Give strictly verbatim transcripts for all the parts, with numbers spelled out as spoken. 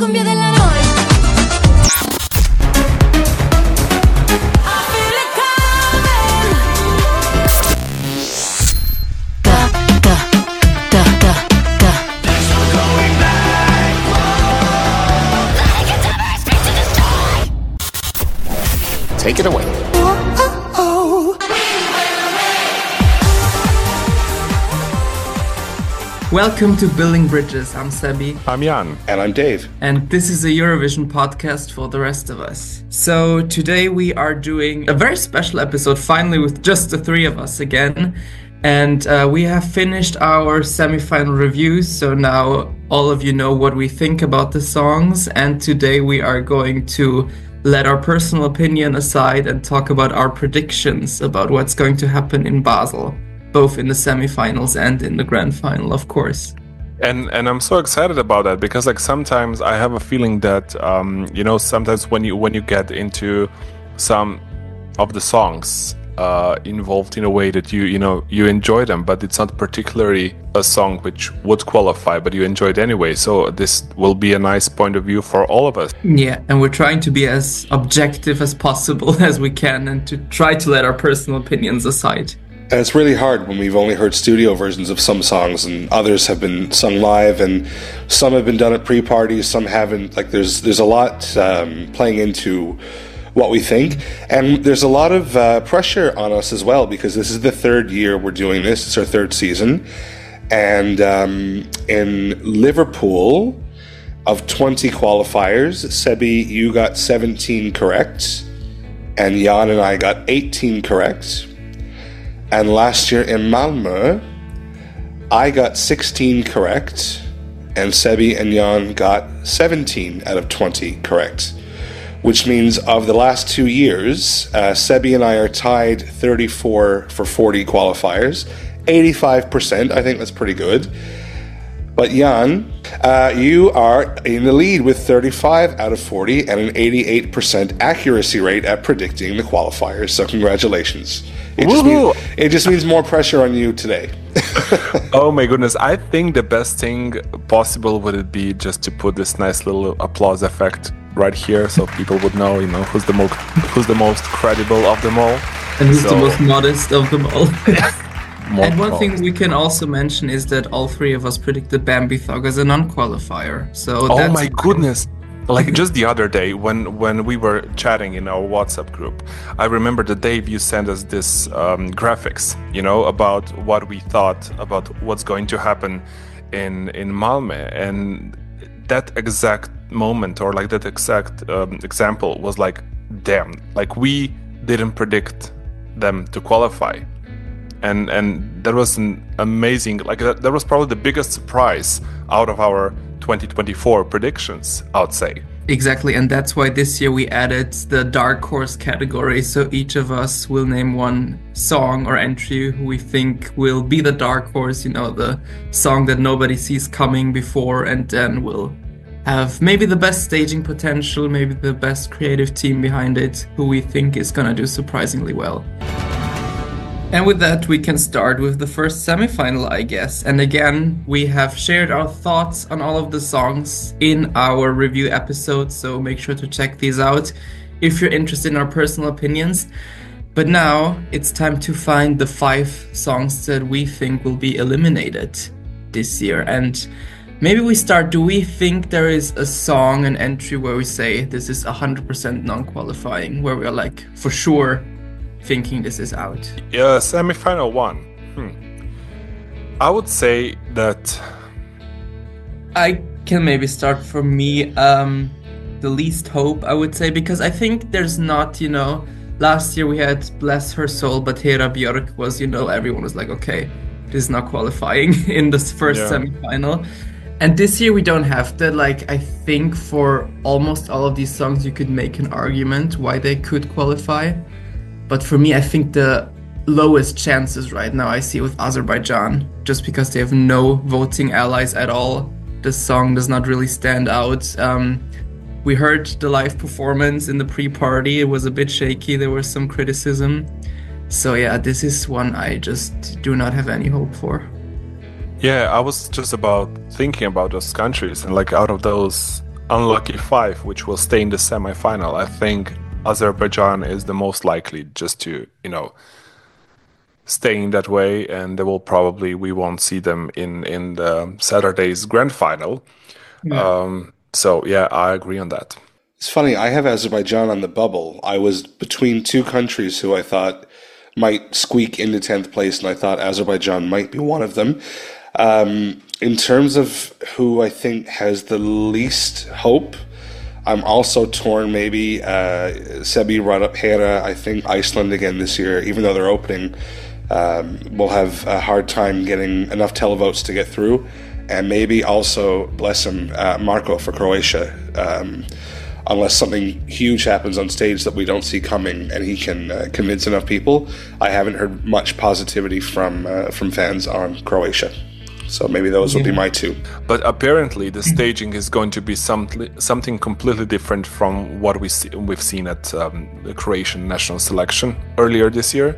cumbia de la noche. Take it away. Welcome to Building Bridges. I'm Sebi. I'm Jan. And I'm Dave. And this is a Eurovision podcast for the rest of us. So today we are doing a very special episode, finally with just the three of us again. And uh, we have finished our semi-final reviews, so now all of you know what we think about the songs. And today we are going to let our personal opinion aside and talk about our predictions about what's going to happen in Basel, both in the semifinals and in the grand final, of course. And and I'm so excited about that because like sometimes I have a feeling that um, you know sometimes when you when you get into some of the songs uh, involved in a way that you you know you enjoy them, but it's not particularly a song which would qualify, but you enjoy it anyway. So this will be a nice point of view for all of us. Yeah, and we're trying to be as objective as possible as we can and to try to let our personal opinions aside. And it's really hard when we've only heard studio versions of some songs and others have been sung live and some have been done at pre-parties, some haven't. Like there's there's a lot um, playing into what we think, and there's a lot of uh, pressure on us as well because this is the third year we're doing this. It's our third season. And um, in Liverpool, of twenty qualifiers, Sebi, you got seventeen correct, and Jan and I got eighteen correct. And last year in Malmö, I got sixteen correct, and Sebi and Jan got seventeen out of twenty correct. Which means of the last two years, uh, Sebi and I are tied thirty-four for forty qualifiers. eighty-five percent, I think that's pretty good. But Jan, uh, you are in the lead with thirty-five out of forty and an eighty-eight percent accuracy rate at predicting the qualifiers. So congratulations. It just, means, it just means more pressure on you today. Oh my goodness. I think the best thing possible would it be just to put this nice little applause effect right here so people would know, you know, who's the most who's the most credible of them all. And who's so, the most modest of them all. More and one modest. thing we can also mention is that all three of us predicted Bambi Thug as a non-qualifier. So oh that's my goodness. Like just the other day when, when we were chatting in our WhatsApp group, I remember that Dave, you sent us this um, graphics, you know, about what we thought about what's going to happen in, in Malmö. And that exact moment or like that exact um, example was like, damn, like we didn't predict them to qualify. And and that was an amazing, like that, that was probably the biggest surprise out of our twenty twenty-four predictions, I would say. Exactly, and that's why this year we added the Dark Horse category. So each of us will name one song or entry who we think will be the Dark Horse, you know, the song that nobody sees coming before, and then we'll have maybe the best staging potential, maybe the best creative team behind it, who we think is gonna do surprisingly well. And with that, we can start with the first semifinal, I guess. And again, we have shared our thoughts on all of the songs in our review episodes, so make sure to check these out if you're interested in our personal opinions. But now it's time to find the five songs that we think will be eliminated this year. And maybe we start, do we think there is a song, an entry where we say this is one hundred percent non-qualifying, where we're like, for sure, thinking this is out? Yeah, semi-final one. Hmm. I would say that I can maybe start for me, um, the least hope, I would say, because I think there's not, you know, last year we had Bless Her Soul, but Hera Björk was, you know, everyone was like, okay, this is not qualifying in this first Yeah. semi-final. And this year we don't have that. Like, I think for almost all of these songs you could make an argument why they could qualify. But for me, I think the lowest chances right now I see with Azerbaijan, just because they have no voting allies at all. The song does not really stand out. Um, we heard the live performance in the pre-party. It was a bit shaky. There was some criticism. So yeah, this is one I just do not have any hope for. Yeah, I was just about thinking about those countries, and like out of those unlucky five, which will stay in the semi-final, I think Azerbaijan is the most likely just to, you know, staying that way, and they will probably, we won't see them in in the Saturday's grand final. Yeah. Um, so yeah, I agree on that. It's funny, I have Azerbaijan on the bubble. I was between two countries who I thought might squeak into tenth place, and I thought Azerbaijan might be one of them. Um, in terms of who I think has the least hope, I'm also torn maybe. Uh, Sebi brought up Hera. I think Iceland again this year, even though they're opening, um, will have a hard time getting enough televotes to get through. And maybe also, bless him, uh, Marko for Croatia. Um, unless something huge happens on stage that we don't see coming and he can uh, convince enough people. I haven't heard much positivity from uh, from fans on Croatia. So maybe those will be my two. But apparently the staging is going to be some, something completely different from what we see, we've seen at um, the Croatian national selection earlier this year.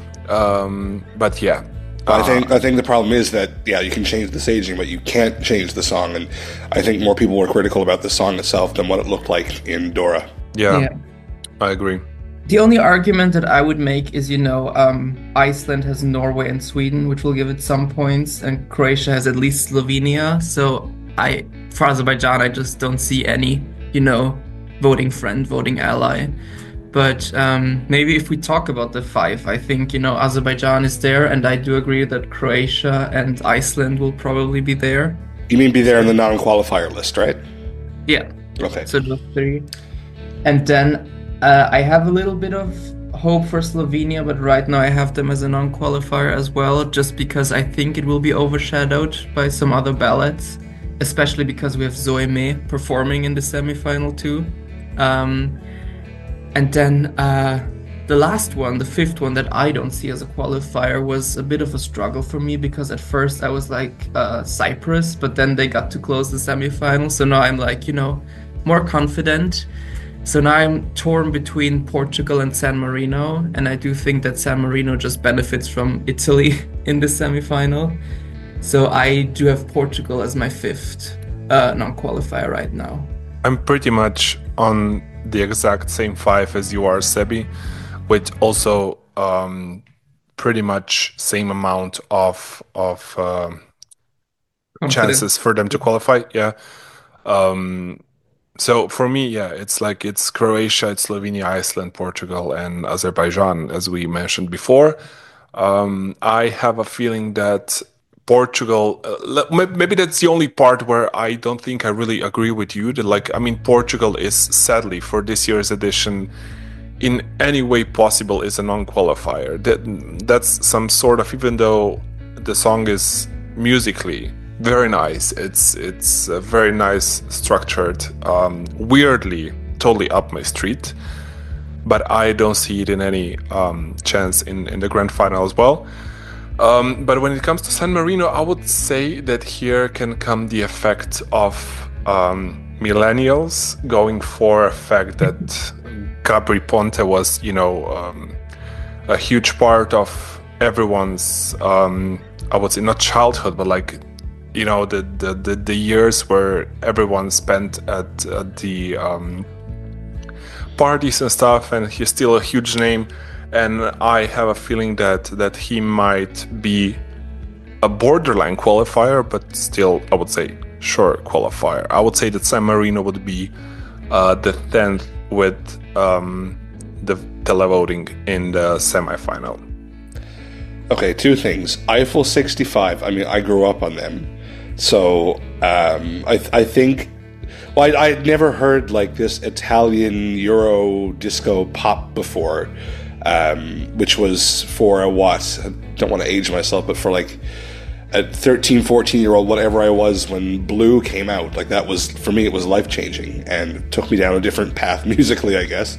Um, but yeah. Uh, I think I think the problem is that, yeah, you can change the staging, but you can't change the song. And I think more people were critical about the song itself than what it looked like in Dora. Yeah, yeah. I agree. The only argument that I would make is, you know, um, Iceland has Norway and Sweden, which will give it some points, and Croatia has at least Slovenia. So I, for Azerbaijan, I just don't see any, you know, voting friend, voting ally. But um, maybe if we talk about the five, I think, you know, Azerbaijan is there, and I do agree that Croatia and Iceland will probably be there. You mean be there in the non-qualifier list, right? Yeah. Okay. So those three. And then uh, I have a little bit of hope for Slovenia, but right now I have them as a non-qualifier as well, just because I think it will be overshadowed by some other ballads, especially because we have Zoe May performing in the semi-final too. Um, And then uh, the last one, the fifth one that I don't see as a qualifier, was a bit of a struggle for me because at first I was like uh, Cyprus, but then they got to close the semifinal. So now I'm like, you know, more confident. So now I'm torn between Portugal and San Marino. And I do think that San Marino just benefits from Italy in the semifinal. So I do have Portugal as my fifth uh, non-qualifier right now. I'm pretty much on the exact same five as you are, Sebi, with also um, pretty much same amount of of uh, chances for them to qualify. Yeah. Um, so for me, yeah, it's like it's Croatia, it's Slovenia, Iceland, Portugal, and Azerbaijan, as we mentioned before. Um, I have a feeling that Portugal, uh, maybe that's the only part where I don't think I really agree with you. That, like, I mean, Portugal is sadly for this year's edition, in any way possible, is a non-qualifier. That that's some sort of, even though the song is musically very nice, it's it's uh, very nice structured. Um, weirdly, totally up my street, but I don't see it in any um, chance in in the grand final as well. Um, but when it comes to San Marino, I would say that here can come the effect of um, millennials going for a fact that Gabri Ponte was, you know, um, a huge part of everyone's, um, I would say not childhood, but like, you know, the the, the, the years where everyone spent at, at the um, parties and stuff, and he's still a huge name. And I have a feeling that, that he might be a borderline qualifier, but still, I would say, sure qualifier. I would say that San Marino would be uh, the tenth with um, the televoting in the semifinal. Okay, two things. Eiffel sixty-five, I mean, I grew up on them. So um, I, I think... Well, I, I'd never heard like this Italian Euro disco pop before. Um, which was for a what? I don't want to age myself, but for like a thirteen, fourteen year old, whatever I was when Blue came out, like that was, for me, it was life changing and took me down a different path musically, I guess.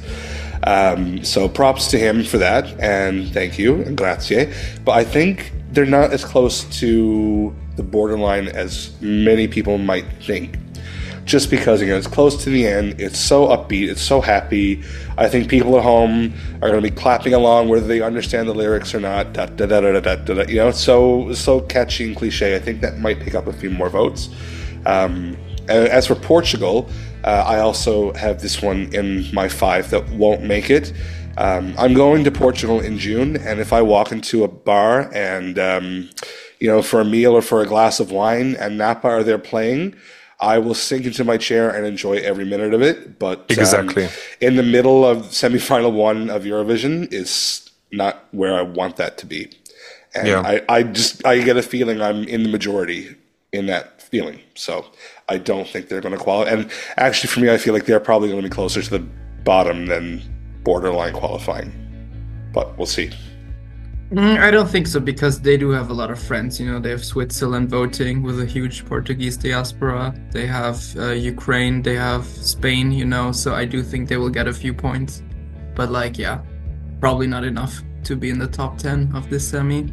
Um, so props to him for that, and thank you, and grazie. But I think they're not as close to the borderline as many people might think. Just because, again, it's close to the end, it's so upbeat, it's so happy. I think people at home are going to be clapping along whether they understand the lyrics or not. Da, da, da, da, da, da, da. You know, it's so, so catchy and cliche. I think that might pick up a few more votes. Um, as for Portugal, uh, I also have this one in my five that won't make it. Um, I'm going to Portugal in June, and if I walk into a bar and, um, you know, for a meal or for a glass of wine and Napa are there playing, I will sink into my chair and enjoy every minute of it. But exactly um, in the middle of semifinal one of Eurovision is not where I want that to be. And yeah. I, I just I get a feeling I'm in the majority in that feeling. So I don't think they're going to qualify. And actually, for me, I feel like they're probably going to be closer to the bottom than borderline qualifying. But we'll see. Mm, I don't think so, because they do have a lot of friends. You know, they have Switzerland voting with a huge Portuguese diaspora. They have uh, Ukraine. They have Spain, you know. So I do think they will get a few points. But, like, yeah, probably not enough to be in the top ten of this semi.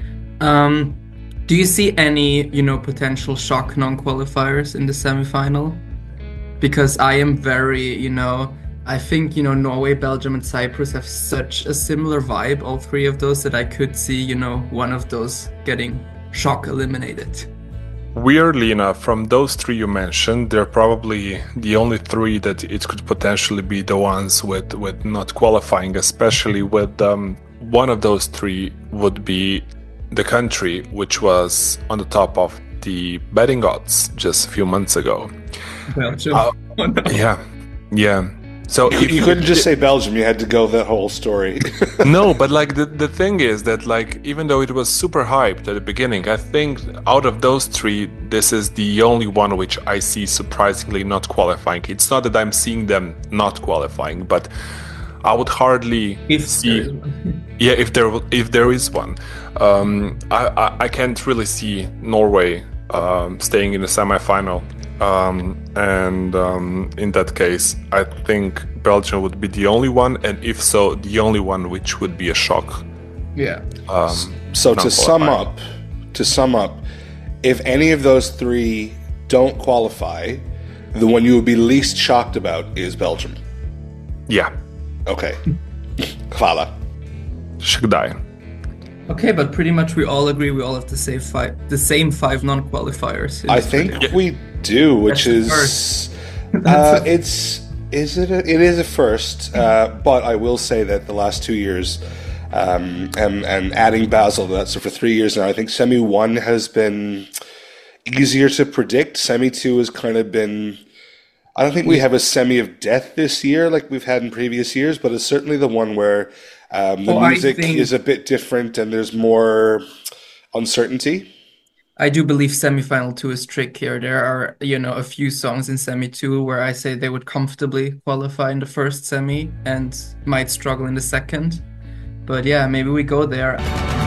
Um, do you see any, you know, potential shock non-qualifiers in the semifinal? Because I am very, you know, I think, you know, Norway, Belgium, and Cyprus have such a similar vibe, all three of those, that I could see, you know, one of those getting shock eliminated. Weirdly enough, from those three you mentioned, they're probably the only three that it could potentially be the ones with, with not qualifying, especially with um, one of those three would be the country which was on the top of the betting odds just a few months ago. Belgium. Uh, yeah, yeah. So you, you couldn't just say Belgium, you had to go that whole story. No, but like the, the thing is that, like, even though it was super hyped at the beginning, I think out of those three, this is the only one which I see surprisingly not qualifying. It's not that I'm seeing them not qualifying, but I would hardly if see yeah if there if there is one. um, I, I, I can't really see Norway um, staying in the semi-final. Um, and um, in that case, I think Belgium would be the only one, and if so, the only one which would be a shock. Yeah. Um, so to sum up, to sum up, if any of those three don't qualify, the one you would be least shocked about is Belgium. Yeah. Okay. Hvala. Shagdai. Okay, but pretty much we all agree we all have the same five, the same five non-qualifiers. I think video. we do, which That's is uh, it's is it a, it is a first, uh, but I will say that the last two years, um, and and adding Basel to that, so for three years now, I think semi one has been easier to predict. Semi two has kind of been. I don't think we have a semi of death this year like we've had in previous years, but it's certainly the one where um, the well, music think, is a bit different and there's more uncertainty. I do believe semifinal two is trickier. There are, you know, a few songs in semi two where I say they would comfortably qualify in the first semi and might struggle in the second. But yeah, maybe we go there.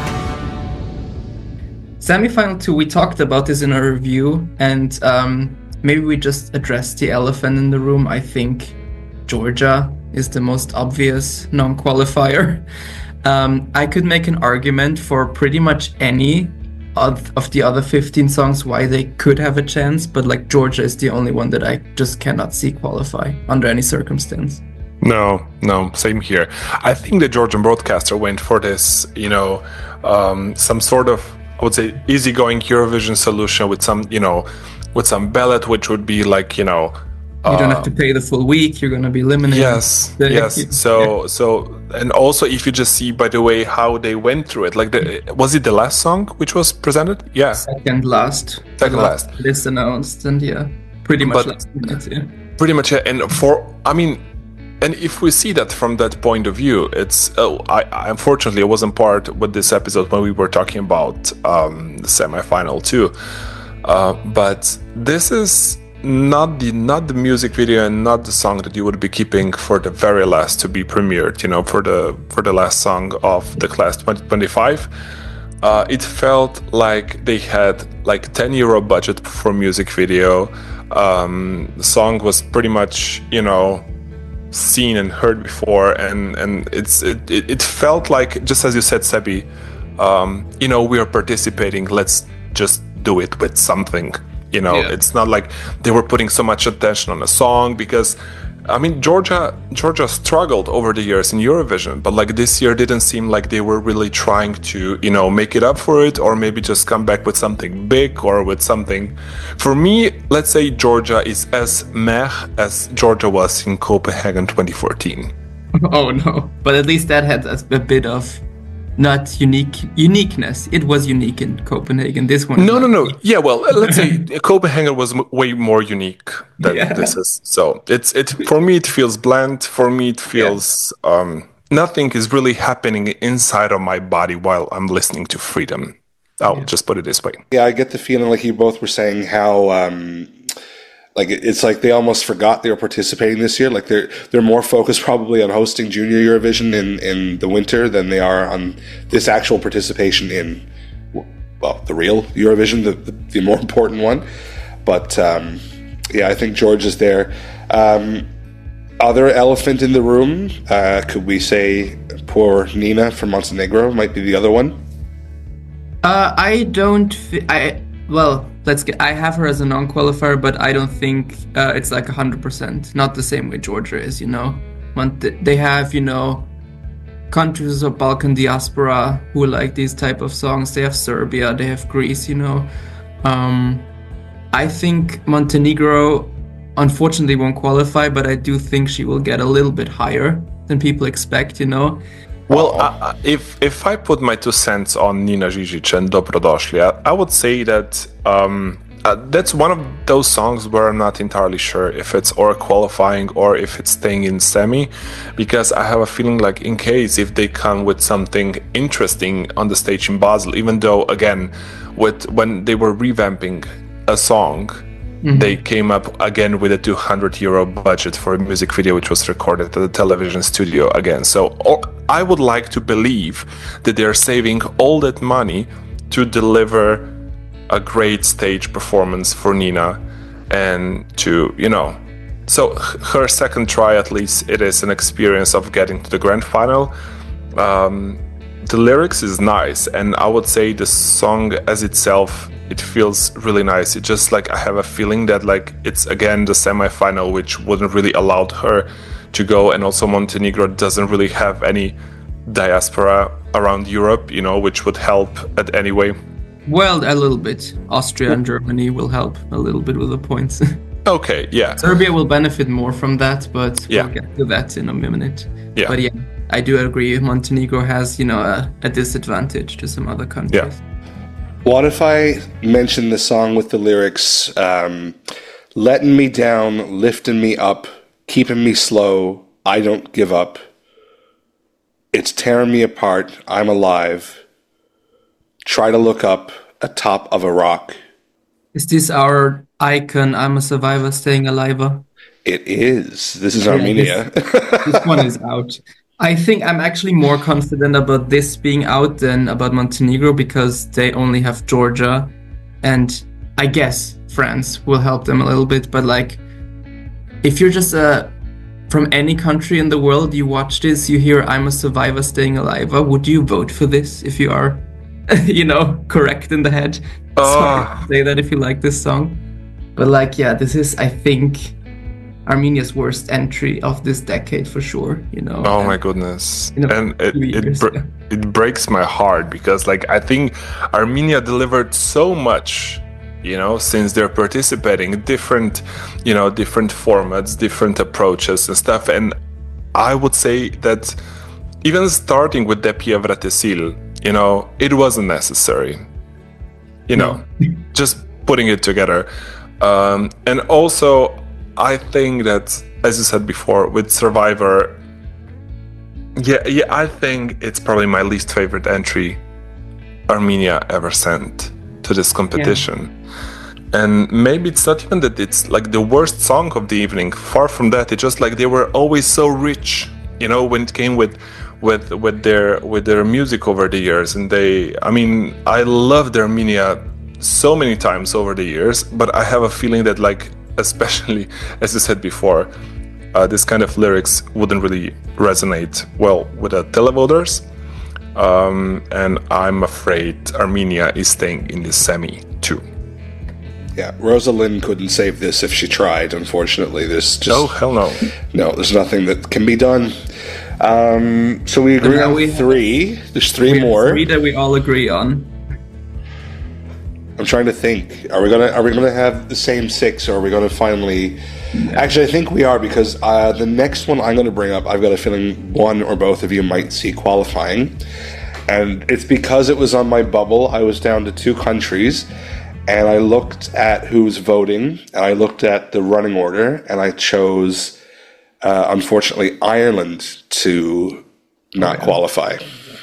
Semifinal two, we talked about this in our review, and um, maybe we just address the elephant in the room. I think Georgia is the most obvious non-qualifier. Um, I could make an argument for pretty much any of, of the other fifteen songs why they could have a chance, but like Georgia is the only one that I just cannot see qualify under any circumstance. No, no, same here. I think the Georgian broadcaster went for this, you know, um, some sort of, I would say, easygoing Eurovision solution with some, you know, with some ballot, which would be like, you know, you don't have to pay the full week. You're going to be eliminated. Yes, yes. So, yeah. so, and also, if you just see, by the way, how they went through it, like, the, was it the last song which was presented? Yeah, second last. Second last. last. List announced, and yeah, pretty much but last minute. Yeah. Pretty much, yeah. And for, I mean, and if we see that from that point of view, it's. Oh, I, I unfortunately I wasn't part with this episode when we were talking about um, the semifinal too. Uh, but this is not the not the music video and not the song that you would be keeping for the very last to be premiered. You know, for the for the last song of the class twenty twenty-five. Uh, it felt like they had like ten euro budget for music video. Um, the song was pretty much, you know, seen and heard before, and and it's it, it felt like, just as you said, Sebi, um, you know, we are participating, let's just do it with something, you know. Yeah. It's not like they were putting so much attention on a song, because I mean, Georgia Georgia struggled over the years in Eurovision, but like this year didn't seem like they were really trying to, you know, make it up for it, or maybe just come back with something big or with something. For me, let's say Georgia is as meh as Georgia was in Copenhagen twenty fourteen. Oh no, but at least that had a, a bit of not unique uniqueness. It was unique in Copenhagen. This one, no, no, no. Unique. Yeah, well, let's say Copenhagen was m- way more unique than yeah. this is. So it's it for me. It feels bland. For me, it feels yeah. um, nothing is really happening inside of my body while I'm listening to Freedom. I'll yeah. just put it this way. Yeah, I get the feeling like you both were saying how. Um, Like it's like they almost forgot they were participating this year. Like they're they're more focused probably on hosting Junior Eurovision in, in the winter than they are on this actual participation in, well, the real Eurovision, the the, the more important one. But um, yeah, I think George is there. Um, other elephant in the room, uh, could we say poor Nina from Montenegro might be the other one? Uh, I don't. Fi- I well. Let's get. I have her as a non-qualifier, but I don't think uh, it's like one hundred percent. Not the same way Georgia is, you know. They have, you know, countries of Balkan diaspora who like these type of songs. They have Serbia, they have Greece, you know. Um, I think Montenegro, unfortunately, won't qualify, but I do think she will get a little bit higher than people expect, you know. Well, uh, if if I put my two cents on Nina Žižić and Dobrodošli, I, I would say that um, uh, that's one of those songs where I'm not entirely sure if it's or qualifying or if it's staying in semi, because I have a feeling like in case if they come with something interesting on the stage in Basel, even though again, with when they were revamping a song, mm-hmm. they came up again with a two hundred euro budget for a music video, which was recorded at the television studio again. So or, I would like to believe that they're saving all that money to deliver a great stage performance for Nina and to, you know, so her second try, at least it is an experience of getting to the grand final. Um, the lyrics is nice, and I would say the song as itself, it feels really nice. It just like I have a feeling that like it's again the semi-final, which wouldn't really allowed her to go, and also Montenegro doesn't really have any diaspora around Europe, you know, which would help at any way. Well, a little bit. Austria and Germany will help a little bit with the points. Okay, yeah. Serbia will benefit more from that, but yeah. we'll get to that in a minute. Yeah. But yeah, I do agree. Montenegro has, you know, a, a disadvantage to some other countries. Yeah. What if I mention the song with the lyrics, um, letting me down, lifting me up, keeping me slow, I don't give up. It's tearing me apart, I'm alive. Try to look up atop of a rock. Is this our icon, I'm a survivor staying alive? It is. This is Armenia. This one is out. I think I'm actually more confident about this being out than about Montenegro because they only have Georgia, and I guess France will help them a little bit. But like, if you're just a from any country in the world, you watch this, you hear I'm a survivor staying alive, would you vote for this if you are, you know, correct in the head? Uh. Sorry to say that if you like this song. But like, yeah, this is, I think, Armenia's worst entry of this decade for sure, you know. Oh my goodness. You know, and it years, it, br- yeah. it breaks my heart because like I think Armenia delivered so much, you know, since they're participating in different, you know, different formats, different approaches and stuff. And I would say that even starting with Depia Vratesil, you know, it wasn't necessary, you know, no. Just putting it together. Um, and also, I think that, as you said before, with Survivor, yeah, yeah, I think it's probably my least favorite entry Armenia ever sent to this competition. Yeah. And maybe it's not even that it's like the worst song of the evening. Far from that. It's just like they were always so rich, you know, when it came with with with their with their music over the years. And they, I mean, I loved Armenia so many times over the years, but I have a feeling that like, especially as I said before, uh, this kind of lyrics wouldn't really resonate well with the televoters, um, and I'm afraid Armenia is staying in the semi too. Yeah, Rosalind couldn't save this if she tried, unfortunately. There's just... Oh, hell no. No, there's nothing that can be done. Um, so we agree on we three. Have, there's three we more. Have three that we all agree on. I'm trying to think. Are we gonna Are we gonna have the same six, or are we gonna finally... Yeah. Actually, I think we are, because uh, the next one I'm going to bring up, I've got a feeling one or both of you might see qualifying. And it's because it was on my bubble. I was down to two countries, and I looked at who's voting, and I looked at the running order, and I chose, uh, unfortunately, Ireland to not oh, yeah. qualify.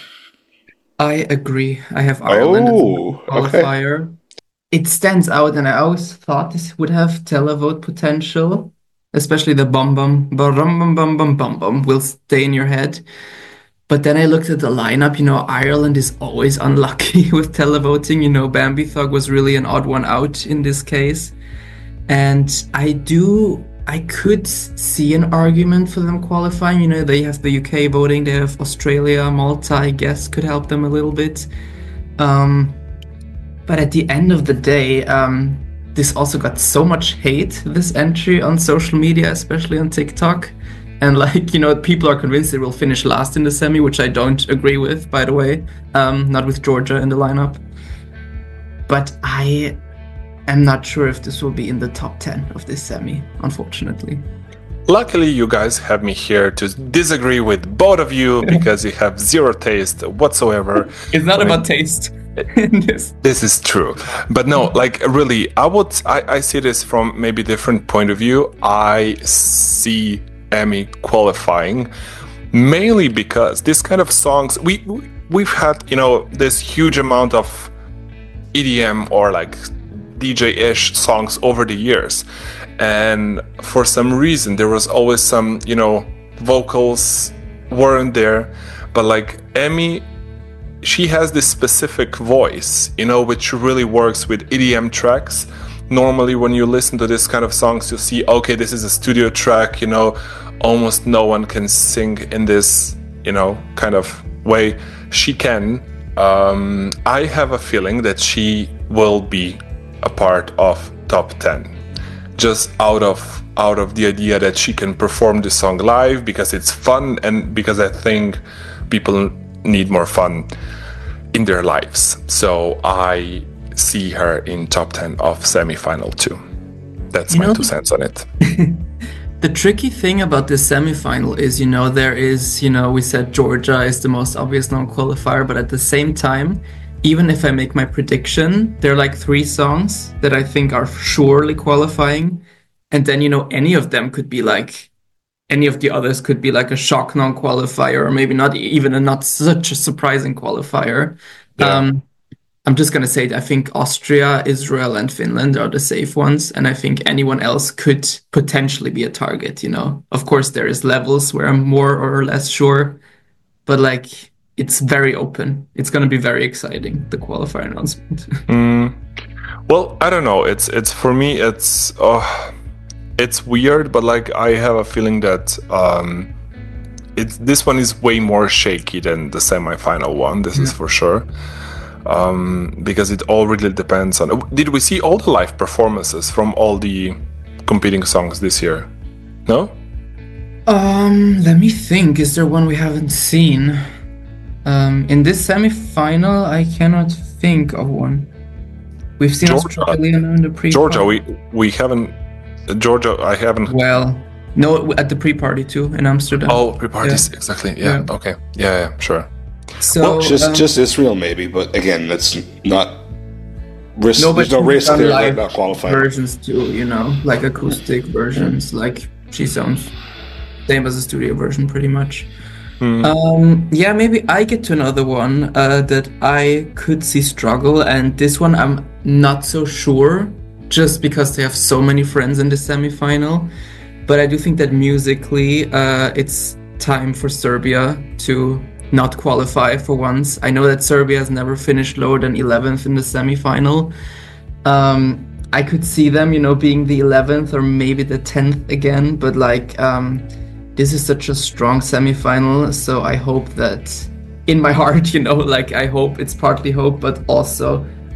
I agree. I have Ireland oh, as a qualifier. Okay. It stands out, and I always thought this would have televote potential, especially the bum bum bum bum bum bum bum bum will stay in your head. But then I looked at the lineup. You know, Ireland is always unlucky with televoting. You know, Bambi Thug was really an odd one out in this case, and I do, I could see an argument for them qualifying. You know, they have the U K voting, they have Australia, Malta. I guess could help them a little bit. Um. But at the end of the day, um, this also got so much hate, this entry on social media, especially on TikTok. And like, you know, people are convinced it will finish last in the semi, which I don't agree with, by the way. Um, not with Georgia in the lineup. But I am not sure if this will be in the top ten of this semi, unfortunately. Luckily, you guys have me here to disagree with both of you because you have zero taste whatsoever. It's not about taste. this. this is true, but no, like really, I would I, I see this from maybe different point of view. I see Emmy qualifying mainly because this kind of songs we we've had, you know, this huge amount of E D M or like D J-ish songs over the years, and for some reason there was always some, you know, vocals weren't there, but like Emmy, she has this specific voice, you know, which really works with E D M tracks. Normally, when you listen to this kind of songs, you see, okay, this is a studio track, you know, almost no one can sing in this, you know, kind of way. She can. Um, I have a feeling that she will be a part of top ten, just out of out of the idea that she can perform this song live because it's fun, and because I think people need more fun in their lives. So I see her in top ten of semi-final two. That's you my know, two cents on it. The tricky thing about this semi-final is, you know, there is, you know, we said Georgia is the most obvious non-qualifier, but at the same time, even if I make my prediction, there are like three songs that I think are surely qualifying. And then, you know, any of them could be like, any of the others could be like a shock non-qualifier, or maybe not even a not such a surprising qualifier. Yeah. Um, I'm just going to say, I think Austria, Israel, and Finland are the safe ones. And I think anyone else could potentially be a target, you know. Of course, there is levels where I'm more or less sure. But like, it's very open. It's going to be very exciting, the qualifier announcement. mm. Well, I don't know. It's, it's for me, it's... Uh... It's weird, but like I have a feeling that um, it's this one is way more shaky than the semi-final one. This yeah. is for sure, um, because it all really depends on. Did we see all the live performances from all the competing songs this year? No. Um, let me think. Is there one we haven't seen? Um, in this semi-final, I cannot think of one. We've seen Georgia. Australia in the pre. Georgia, we we haven't. Georgia, I haven't. Well, no, at the pre-party too in Amsterdam. Oh, pre-parties, yeah. Exactly. Yeah. yeah. Okay. Yeah. Yeah. Sure. So well, just um, just Israel maybe, but again, that's not risk. No, there's no risk there. Like not qualifying versions too, you know, like acoustic versions. Like she sounds same as a studio version, pretty much. Mm. Um, yeah, maybe I get to another one uh, that I could see struggle, and this one I'm not so sure. Just because they have so many friends in the semi-final. But I do think that musically, uh, it's time for Serbia to not qualify for once. I know that Serbia has never finished lower than eleventh in the semi-final. Um, I could see them, you know, being the eleventh or maybe the tenth again. But like, um, this is such a strong semi-final. So I hope that in my heart, you know, like I hope it's partly hope, but also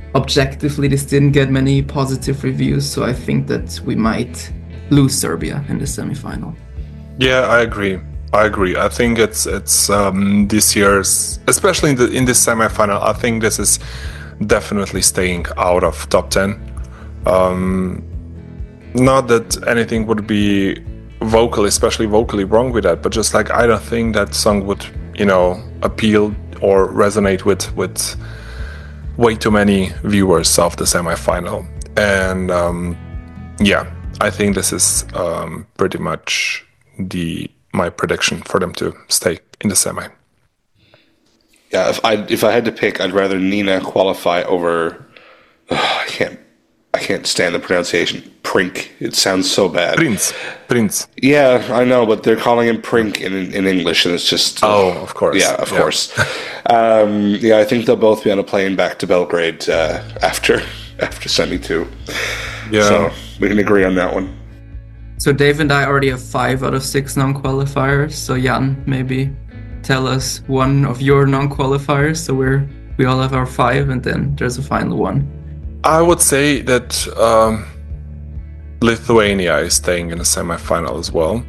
objectively this didn't get many positive reviews, so I think that we might lose Serbia in the semifinal. Yeah, I agree. I agree. I think it's it's um, this year's, especially in the in this semifinal. I think this is definitely staying out of top ten. Um, not that anything would be vocally, especially vocally, wrong with that, but just like I don't think that song would, you know, appeal or resonate with with way too many viewers of the semifinal. And um, yeah, I think this is um, pretty much the my prediction for them to stay in the semi. Yeah, if I if I had to pick, I'd rather Nina qualify over. Oh, I can't. I can't stand the pronunciation. Prink. It sounds so bad. Prince. Prince. Yeah, I know, but they're calling him Prink in in English, and it's just. Oh, of course. Yeah, of yeah. course. um, yeah, I think they'll both be on a plane back to Belgrade uh, after after semi two. Yeah. So we can agree on that one. So Dave and I already have five out of six non-qualifiers. So Jan, maybe tell us one of your non-qualifiers. So we're we all have our five, and then there's a final one. I would say that um, Lithuania is staying in the semi-final as well.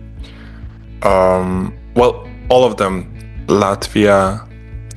Um, well, all of them: Latvia,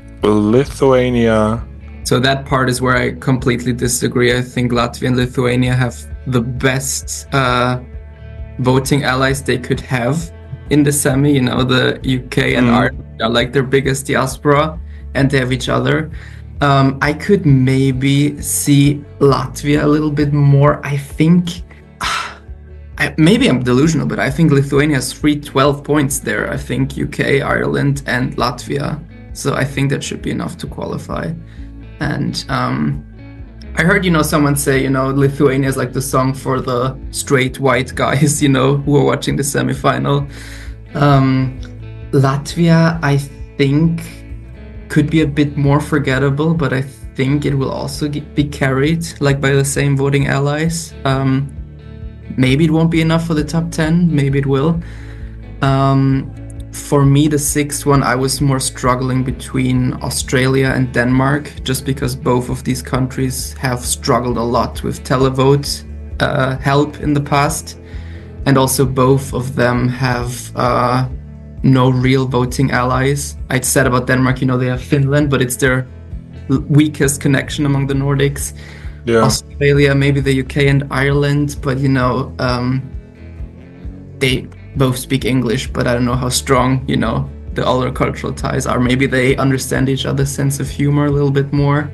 Lithuania. So that part is where I completely disagree. I think Latvia and Lithuania have the best uh, voting allies they could have in the semi. You know, the U K and mm. Ireland are like their biggest diaspora, and they have each other. Um, I could maybe see Latvia a little bit more. I think, uh, I, maybe I'm delusional, but I think Lithuania has three twelve points there. I think U K, Ireland, and Latvia. So I think that should be enough to qualify. And um, I heard, you know, someone say, you know, Lithuania is like the song for the straight white guys, you know, who are watching the semifinal. Um, Latvia, I think, could be a bit more forgettable, but I think it will also get, be carried like by the same voting allies. Um, maybe it won't be enough for the top ten, maybe it will. Um, for me, the sixth one, I was more struggling between Australia and Denmark, just because both of these countries have struggled a lot with televote uh, help in the past, and also both of them have uh, no real voting allies. I said about Denmark, you know, they have Finland, but it's their weakest connection among the Nordics. Yeah. Australia, maybe the U K and Ireland, but you know, um, they both speak English, but I don't know how strong, you know, the other cultural ties are. Maybe they understand each other's sense of humor a little bit more.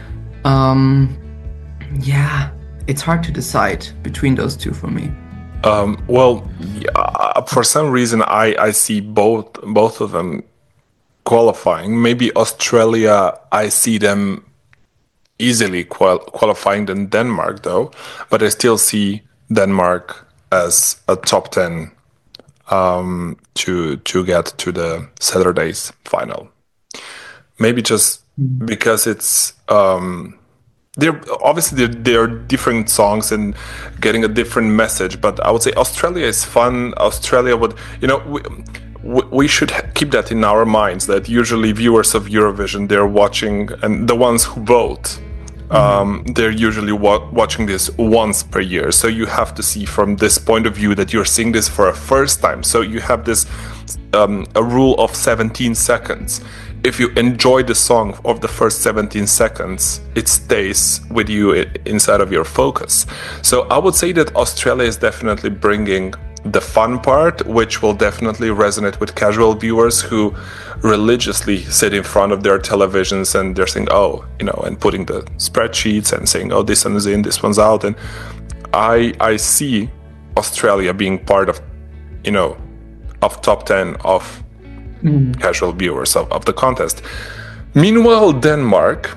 Um, yeah, it's hard to decide between those two for me. Um, well, yeah, for some reason, I, I see both both of them qualifying. Maybe Australia, I see them easily qual- qualifying than Denmark, though. But I still see Denmark as a top ten um, to to get to the Saturday's final. Maybe just because it's. Um, They're obviously they're, they're different songs and getting a different message, but I would say Australia is fun. Australia would, you know, we, we should keep that in our minds. That usually viewers of Eurovision, they're watching, and the ones who vote, mm-hmm. um, they're usually wa- watching this once per year. So you have to see from this point of view that you're seeing this for a first time. So you have this um, a rule of seventeen seconds. If you enjoy the song of the first seventeen seconds, it stays with you inside of your focus. So I would say that Australia is definitely bringing the fun part, which will definitely resonate with casual viewers who religiously sit in front of their televisions and they're saying, oh, you know, and putting the spreadsheets and saying, oh, this one's in, this one's out. And I I see Australia being part of, you know, of top ten of Mm. casual viewers of, of the contest. Meanwhile, Denmark,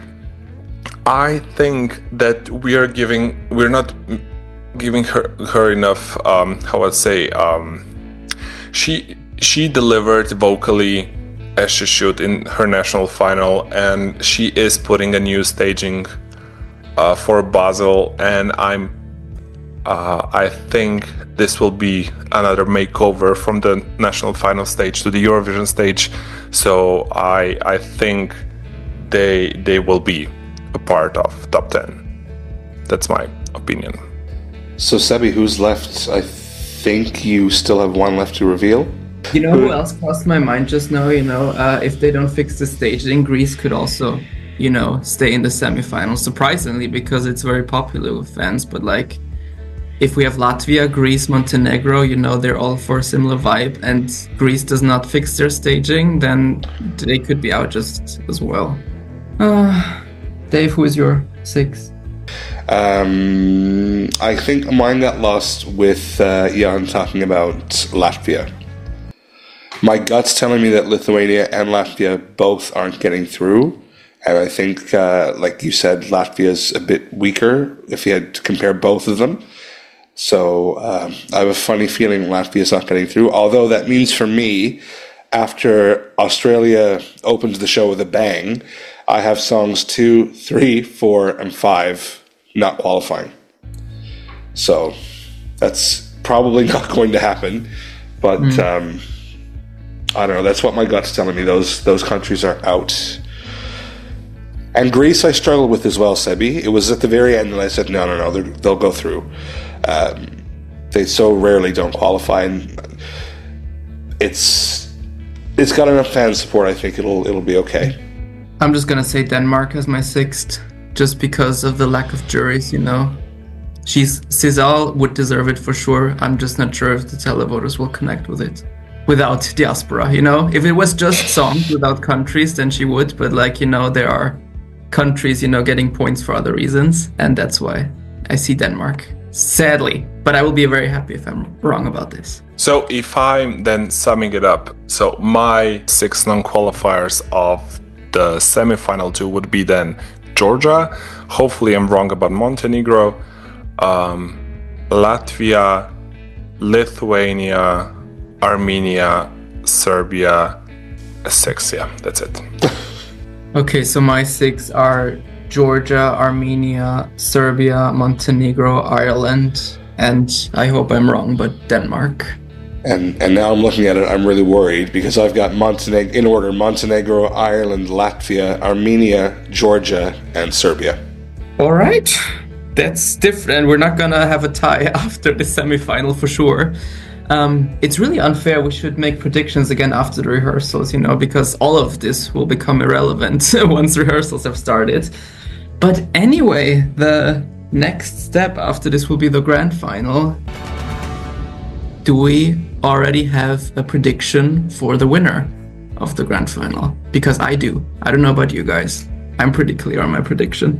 I think that we are giving, we're not giving her her enough. Um, how I'd say, um, she she delivered vocally as she should in her national final, and she is putting a new staging uh, for Basel, and I'm. Uh, I think this will be another makeover from the national final stage to the Eurovision stage. So I I think they they will be a part of top ten. That's my opinion. So Sebi, who's left? I think you still have one left to reveal. You know who else crossed my mind just now? You know, uh, if they don't fix the staging, Greece could also, you know, stay in the semifinals. Surprisingly, because it's very popular with fans. But like, if we have Latvia, Greece, Montenegro, you know, they're all for a similar vibe, and Greece does not fix their staging, then they could be out just as well. Uh, Dave, who is your six? Um, I think mine got lost with uh, Jan talking about Latvia. My gut's telling me that Lithuania and Latvia both aren't getting through. And I think, uh, like you said, Latvia's a bit weaker if you had to compare both of them. So um, I have a funny feeling Latvia's not getting through. Although that means for me, after Australia opens the show with a bang, I have songs two, three, four, and five not qualifying. So that's probably not going to happen. But mm. um, I don't know. That's what my gut's telling me. Those those countries are out. And Greece I struggled with as well, Sebi. It was at the very end that I said, no, no, no, they'll go through. Um, they so rarely don't qualify. And it's it's got enough fan support. I think it'll it'll be okay. I'm just gonna say Denmark as my sixth, just because of the lack of juries. You know, she's Sisal would deserve it for sure. I'm just not sure if the televoters will connect with it without diaspora. You know, if it was just songs without countries, then she would. But like, you know, there are countries, you know, getting points for other reasons, and that's why I see Denmark. Sadly, but I will be very happy if I'm wrong about this. So if I'm then summing it up, so my six non-qualifiers of the semi-final two would be then Georgia, hopefully I'm wrong about Montenegro, um, Latvia, Lithuania, Armenia, Serbia, six, yeah, that's it. Okay, so my six are Georgia, Armenia, Serbia, Montenegro, Ireland, and I hope I'm wrong, but Denmark. And and now I'm looking at it, I'm really worried because I've got Montenegro in order: Montenegro, Ireland, Latvia, Armenia, Georgia, and Serbia. All right, that's different. We're not gonna have a tie after the semifinal for sure. Um, it's really unfair. We should make predictions again after the rehearsals, you know, because all of this will become irrelevant once rehearsals have started. But anyway, the next step after this will be the grand final. Do we already have a prediction for the winner of the grand final? Because I do. I don't know about you guys. I'm pretty clear on my prediction.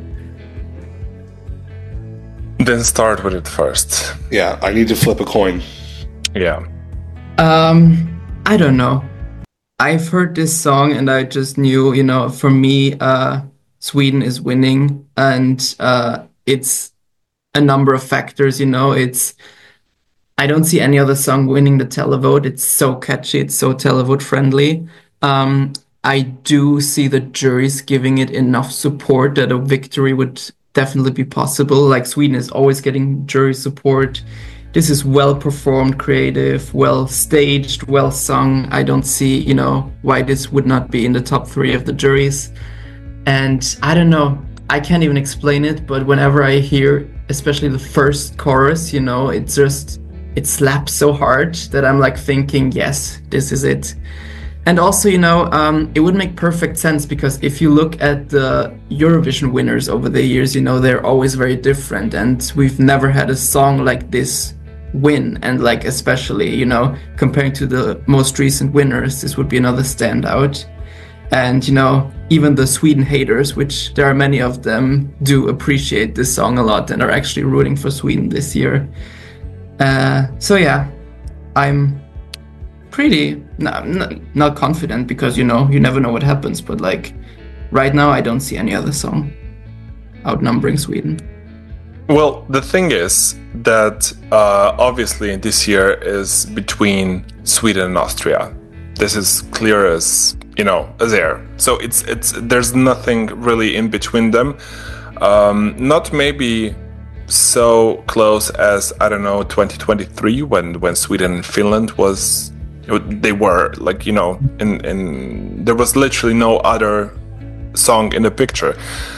Then start with it first. Yeah, I need to flip a coin. Yeah. Um, I don't know. I've heard this song and I just knew, you know, for me, uh, Sweden is winning, and uh, it's a number of factors, you know. It's I don't see any other song winning the televote. It's so catchy, it's so televote friendly. Um, I do see the juries giving it enough support that a victory would definitely be possible. Like, Sweden is always getting jury support. This is well performed, creative, well staged, well sung. I don't see, you know, why this would not be in the top three of the juries. And I don't know, I can't even explain it, but whenever I hear, especially the first chorus, you know, it just, it slaps so hard that I'm like thinking, yes, this is it. And also, you know, um, it would make perfect sense because if you look at the Eurovision winners over the years, you know, they're always very different, and we've never had a song like this win. And like, especially, you know, comparing to the most recent winners, this would be another standout. And, you know, even the Sweden haters, which there are many of them, do appreciate this song a lot and are actually rooting for Sweden this year. Uh, so yeah, I'm pretty not, not, not confident because, you know, you never know what happens. But like right now, I don't see any other song outnumbering Sweden. Well, the thing is that uh, obviously this year is between Sweden and Austria. This is clear as, you know, as air. So it's it's there's nothing really in between them. Um, not maybe so close as, I don't know, twenty twenty-three when when Sweden and Finland was, they were like, you know, in in there was literally no other song in the picture.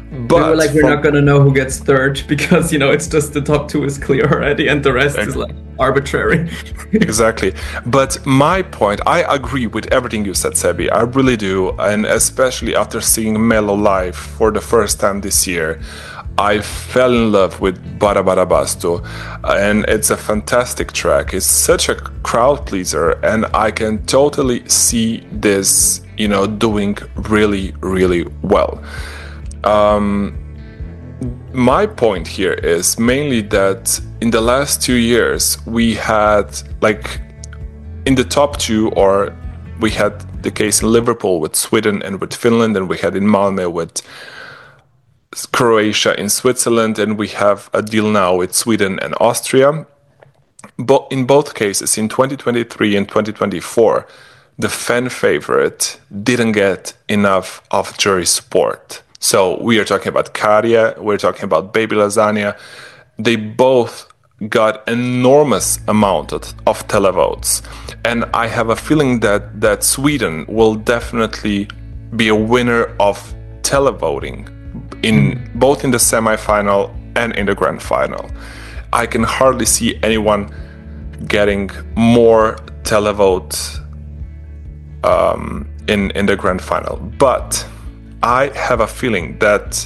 But they were like, we're from- not gonna know who gets third because, you know, it's just the top two is clear already and the rest is like arbitrary. Exactly. But my point, I agree with everything you said, Sebi. I really do. And especially after seeing Mellow live for the first time this year, I fell in love with Bara Bara Basto. And it's a fantastic track. It's such a crowd pleaser. And I can totally see this, you know, doing really, really well. Um, my point here is mainly that in the last two years we had, like, in the top two, or we had the case in Liverpool with Sweden and with Finland, and we had in Malmö with Croatia in Switzerland, and we have a deal now with Sweden and Austria. But in both cases, in twenty twenty-three and twenty twenty-four, the fan favorite didn't get enough of jury support. So we are talking about Käärijä, we're talking about Baby Lasagna. They both got enormous amount of, of televotes. And I have a feeling that, that Sweden will definitely be a winner of televoting, in both in the semi-final and in the grand final. I can hardly see anyone getting more televote um, in, in the grand final. But I have a feeling that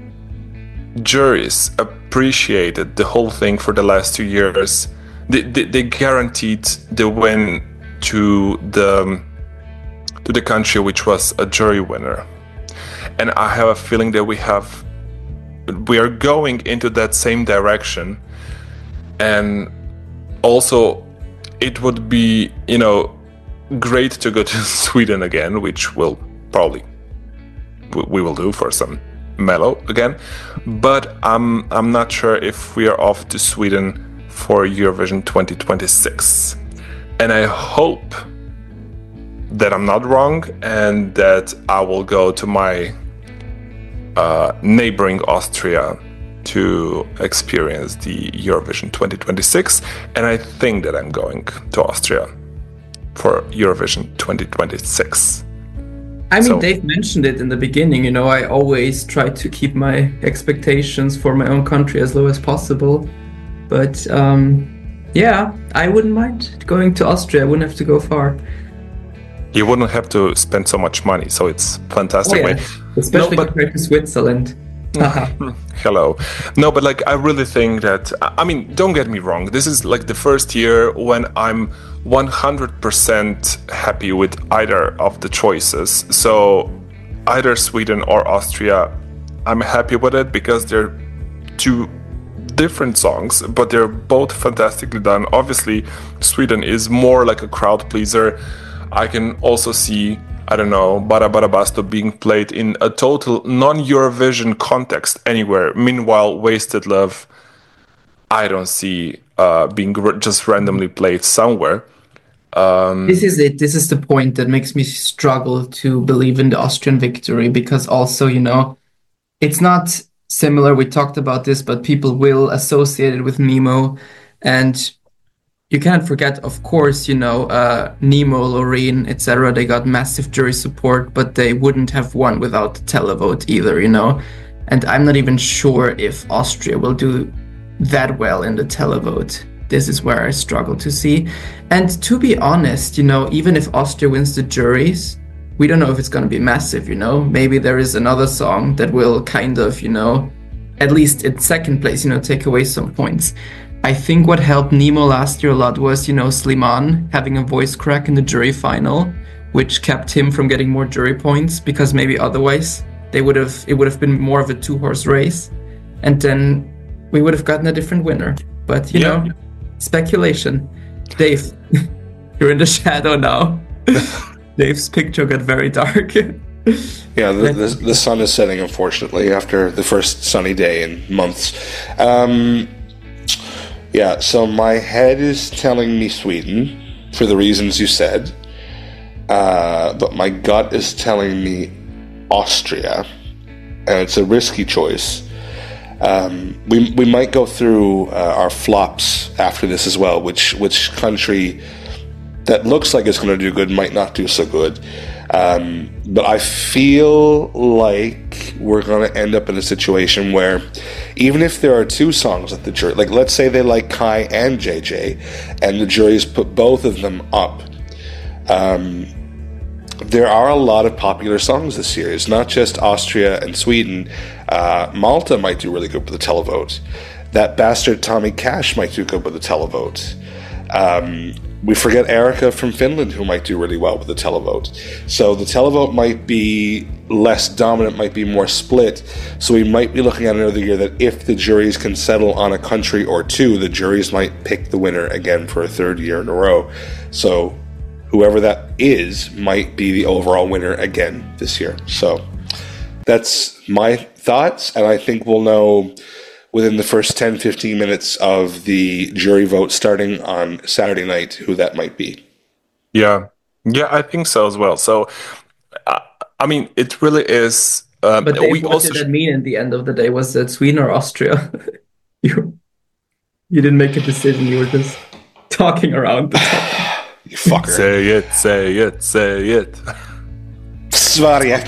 juries appreciated the whole thing for the last two years. They, they, they guaranteed the win to the to the country which was a jury winner, and I have a feeling that we have we are going into that same direction. And also, it would be, you know, great to go to Sweden again, which will probably. We will do for some Mellow again, but I'm I'm not sure if we are off to Sweden for Eurovision twenty twenty-six, and I hope that I'm not wrong and that I will go to my uh, neighboring Austria to experience the Eurovision twenty twenty-six, and I think that I'm going to Austria for Eurovision twenty twenty-six. I mean, So- Dave mentioned it in the beginning, you know, I always try to keep my expectations for my own country as low as possible. But um, yeah, I wouldn't mind going to Austria. I wouldn't have to go far. You wouldn't have to spend so much money, so it's fantastic Oh, yeah. way. Especially No, but- compared to Switzerland. Hello. No, but like I really think that, I mean, don't get me wrong. This is like the first year when I'm one hundred percent happy with either of the choices. So either Sweden or Austria, I'm happy with it because they're two different songs, but they're both fantastically done. Obviously, Sweden is more like a crowd pleaser. I can also see, I don't know, Bara Bara Basto being played in a total non-Eurovision context anywhere. Meanwhile, Wasted Love, I don't see uh, being r- just randomly played somewhere. This is it. This is the point that makes me struggle to believe in the Austrian victory, because also, you know, it's not similar. We talked about this, but people will associate it with Nemo. And you can't forget, of course, you know, uh, Nemo, Loreen, et cetera. They got massive jury support, but they wouldn't have won without the televote either, you know. And I'm not even sure if Austria will do that well in the televote. This is where I struggle to see. And to be honest, you know, even if Austria wins the juries, we don't know if it's going to be massive, you know. Maybe there is another song that will kind of, you know, at least in second place, you know, take away some points. I think what helped Nemo last year a lot was, you know, Slimane having a voice crack in the jury final, which kept him from getting more jury points, because maybe otherwise they would have it would have been more of a two-horse race, and then we would have gotten a different winner. But, you Yeah. know, speculation. Dave, you're in the shadow now. Dave's picture got very dark. Yeah, the, the, the sun is setting, unfortunately, after the first sunny day in months. Um, yeah, so my head is telling me Sweden, for the reasons you said. Uh, but my gut is telling me Austria. And it's a risky choice. Um, we we might go through uh, our flops after this as well, which which country that looks like it's going to do good might not do so good. Um, but I feel like think we're going to end up in a situation where even if there are two songs that the jury, like let's say they like Kai and J J, and the jury's put both of them up, um, there are a lot of popular songs this year. It's not just Austria and Sweden. Uh, Malta might do really good with the televote. That bastard Tommy Cash might do good with the televote. Um, we forget Erica from Finland, who might do really well with the televote. So the televote might be less dominant, might be more split. So we might be looking at another year that if the juries can settle on a country or two, the juries might pick the winner again for a third year in a row. So whoever that is might be the overall winner again this year. So that's my thoughts, and I think we'll know within the first ten, fifteen minutes of the jury vote starting on Saturday night who that might be. Yeah, yeah, I think so as well. So, uh, I mean, it really is. Um, but Dave, we what also did that mean in the end of the day? Was it Sweden or Austria? you, you didn't make a decision. You were just talking around the top. You fucker. Say it, say it, say it. Sverige.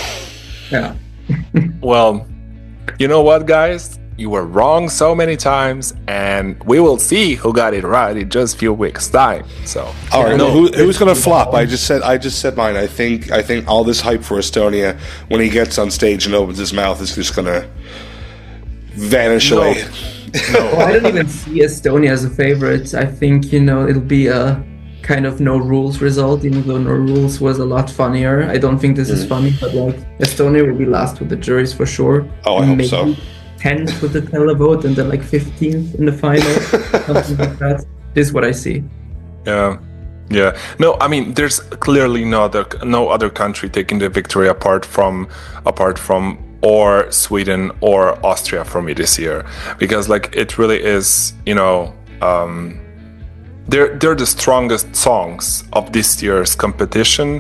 Yeah. Well, you know what, guys? You were wrong so many times, and we will see who got it right in just a few weeks' time. So, all right, no, well, who, who's going to flop? I just said, I just said mine. I think, I think all this hype for Estonia, when he gets on stage and opens his mouth, is just going to vanish no. away. No, I don't even see Estonia as a favorite. I think, you know, it'll be a kind of no rules result, even though no rules was a lot funnier. I don't think this mm. is funny, but like Estonia will be last with the juries for sure. Oh, I hope so. tenth with the televote and then like fifteenth in the final, something like that. This is what I see. Yeah, yeah. No, I mean, there's clearly no other no other country taking the victory apart from apart from or Sweden or Austria for me this year, because like it really is, you know, um, they're they're the strongest songs of this year's competition,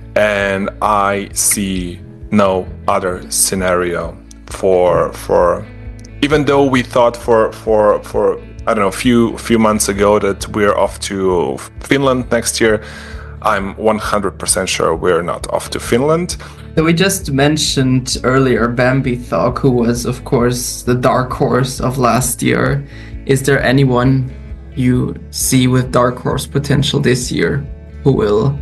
and I see no other scenario for for. Even though we thought for for for I don't know a few few months ago that we're off to Finland next year, I'm one hundred percent sure we're not off to Finland. So we just mentioned earlier Bambi Thug, who was of course the dark horse of last year. Is there anyone you see with dark horse potential this year who will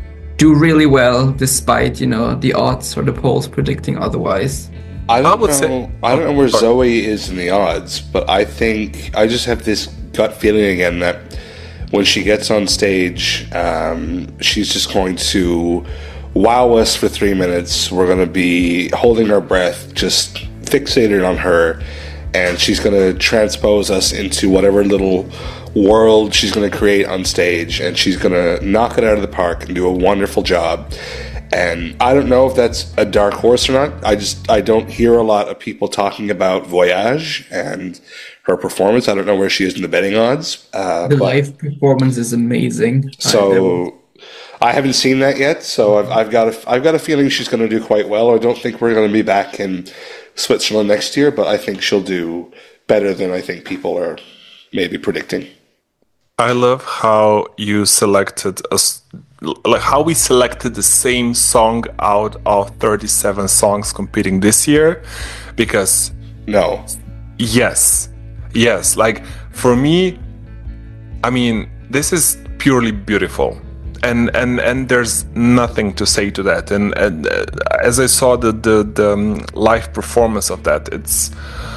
do really well despite, you know, the odds or the polls predicting otherwise? I don't I would know. say, I don't know where Zoe is in the odds, but I think I just have this gut feeling again that when she gets on stage, um, she's just going to wow us for three minutes. We're going to be holding our breath, just fixated on her, and she's going to transpose us into whatever little world she's going to create on stage, and she's going to knock it out of the park and do a wonderful job. And I don't know if that's a dark horse or not. I just, I don't hear a lot of people talking about Voyage and her performance. I don't know where she is in the betting odds. Uh, the but, live performance is amazing. So I, I haven't seen that yet. So I've, I've got a, I've got a feeling she's going to do quite well. I don't think we're going to be back in Switzerland next year, but I think she'll do better than I think people are maybe predicting. I love how you selected us, like how we selected the same song out of thirty-seven songs competing this year, because no, yes, yes, like for me, I mean, this is purely beautiful, and and and there's nothing to say to that. And, and uh, as I saw the the, the um, live performance of that, it's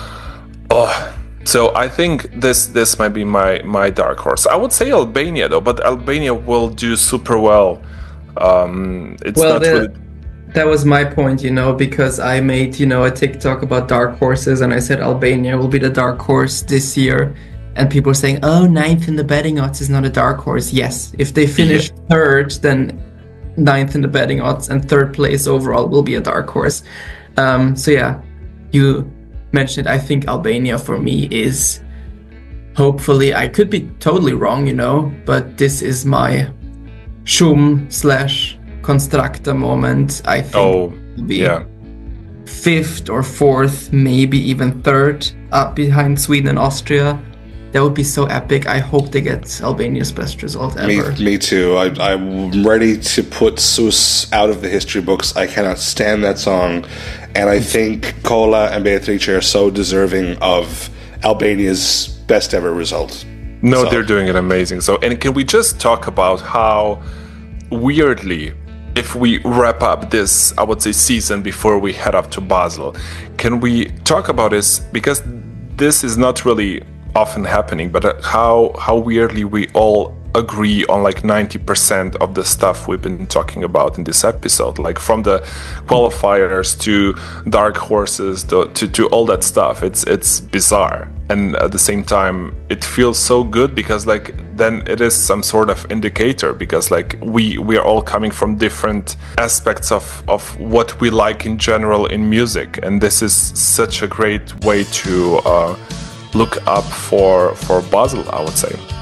oh. So I think this this might be my, my dark horse. I would say Albania though, but Albania will do super well. Um, it's well, not the, really... that was my point, you know, because I made, you know, a TikTok about dark horses, and I said Albania will be the dark horse this year, and people are saying, "Oh, ninth in the betting odds is not a dark horse." Yes, if they finish yeah. third, then ninth in the betting odds and third place overall will be a dark horse. Um, so yeah, you mentioned, I think Albania for me is, hopefully, I could be totally wrong, you know, but this is my Schum slash Constracta moment. I think oh, will be yeah. fifth or fourth, maybe even third, up behind Sweden and Austria. that would be so epic. I hope they get Albania's best result ever. Me, me too. I, I'm ready to put Sus out of the history books. I cannot stand that song, and I think Kola and Beatrice are so deserving of Albania's best ever result. No, so. They're doing it amazing. So, and can we just talk about how weirdly, if we wrap up this, I would say, season before we head up to Basel, can we talk about this? Because this is not really often happening, but how how weirdly we all agree on like ninety percent of the stuff we've been talking about in this episode, like from the qualifiers to dark horses to, to, to all that stuff. It's it's bizarre, and at the same time it feels so good, because like then it is some sort of indicator, because like we we are all coming from different aspects of of what we like in general in music, and this is such a great way to uh look up for for Basel, I would say.